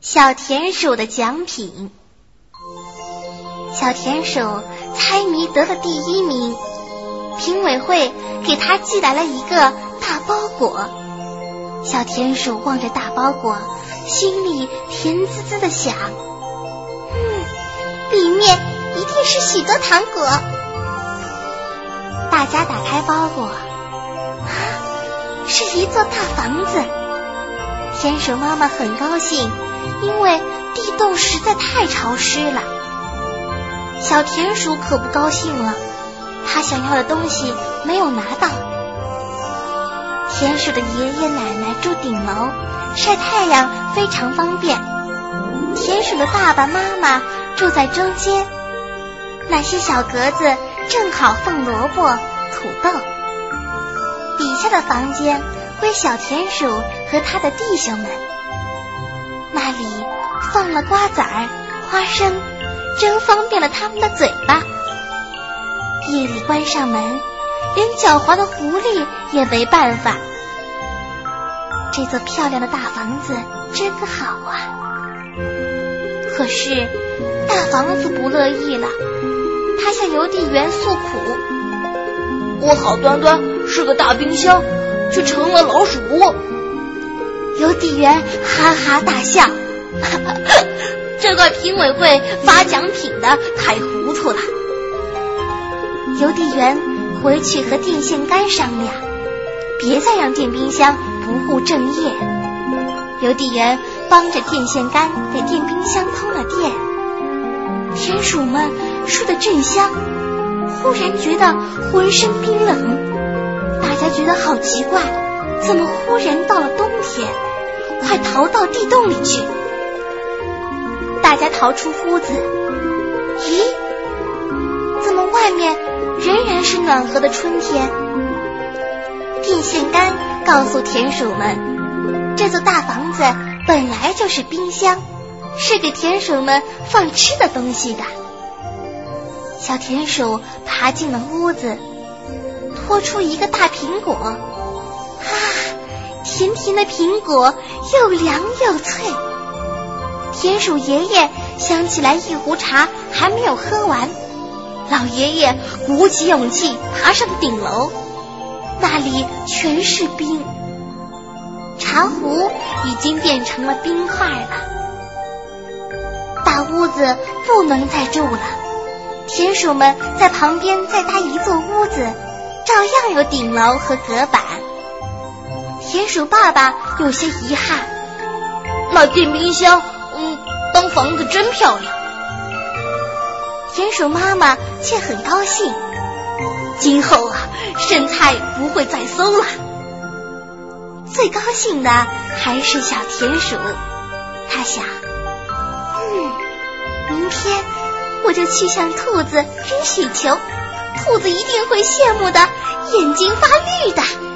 小田鼠的奖品。小田鼠猜谜得了第1名，评委会给他寄来了一个大包裹。小田鼠望着大包裹，心里甜滋滋的想，里面一定是许多糖果。大家打开包裹，是一座大房子。田鼠妈妈很高兴，因为地洞实在太潮湿了。小田鼠可不高兴了，他想要的东西没有拿到。田鼠的爷爷奶奶住顶楼，晒太阳非常方便。田鼠的爸爸妈妈住在中间，那些小格子正好放萝卜、土豆。底下的房间归小田鼠和他的弟兄们，那里放了瓜子儿、花生，真方便了他们的嘴巴。夜里关上门，连狡猾的狐狸也没办法。这座漂亮的大房子真好啊！可是大房子不乐意了，他向邮递员诉苦： 我好端端是个大冰箱，却成了老鼠窝。 邮递员哈哈大笑，这个评委会发奖品的太糊涂了。邮递员回去和电线杆商量，别再让电冰箱不务正业。邮递员帮着电线杆给电冰箱通了电。田鼠们睡得正香，忽然觉得浑身冰冷。大家觉得好奇怪，怎么忽然到了冬天？快逃到地洞里去！大家逃出屋子，咦，怎么外面仍然是暖和的春天？电线杆告诉田鼠们，这座大房子本来就是冰箱，是给田鼠们放吃的东西的。小田鼠爬进了屋子，拖出一个大苹果，甜甜的苹果又凉又脆。田鼠爷爷想起来一壶茶还没有喝完，老爷爷鼓起勇气爬上顶楼，那里全是冰，茶壶已经变成了冰块了。大屋子不能再住了，田鼠们在旁边再搭一座屋子，照样有顶楼和隔板。田鼠爸爸有些遗憾， 那电冰箱当房子真漂亮。 田鼠妈妈却很高兴，今后生菜不会再馊了。最高兴的还是小田鼠，他想，明天我就去向兔子扔雪球，兔子一定会羡慕的眼睛发绿的。